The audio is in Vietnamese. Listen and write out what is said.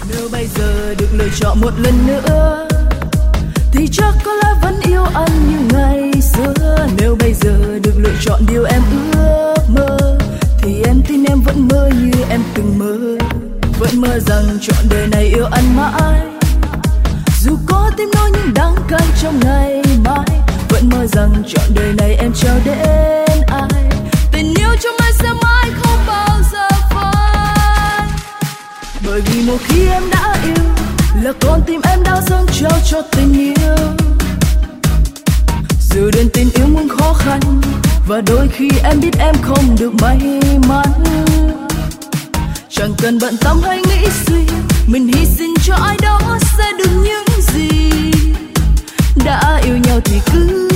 Nếu bây giờ được lựa chọn một lần nữa thì chắc có lẽ vẫn yêu anh như ngày xưa. Nếu bây giờ được lựa chọn điều em ước mơ thì em tin em vẫn mơ như em từng mơ. Vẫn mơ rằng trọn đời này yêu anh mãi, dù có tim nỗi nhưng đắng cay trong ngày mai. Vẫn mơ rằng trọn đời này em trao đến ai, tình yêu trong anh sẽ mãi không bao giờ phai. Bởi vì một khi em đã yêu là con tim em đã dâng trao cho tình yêu. Dù đến tình yêu muốn khó khăn và đôi khi em biết em không được may mắn, chẳng cần bận tâm hay nghĩ suy, mình hy sinh cho ai đó sẽ được những gì. Đã yêu nhau thì cứ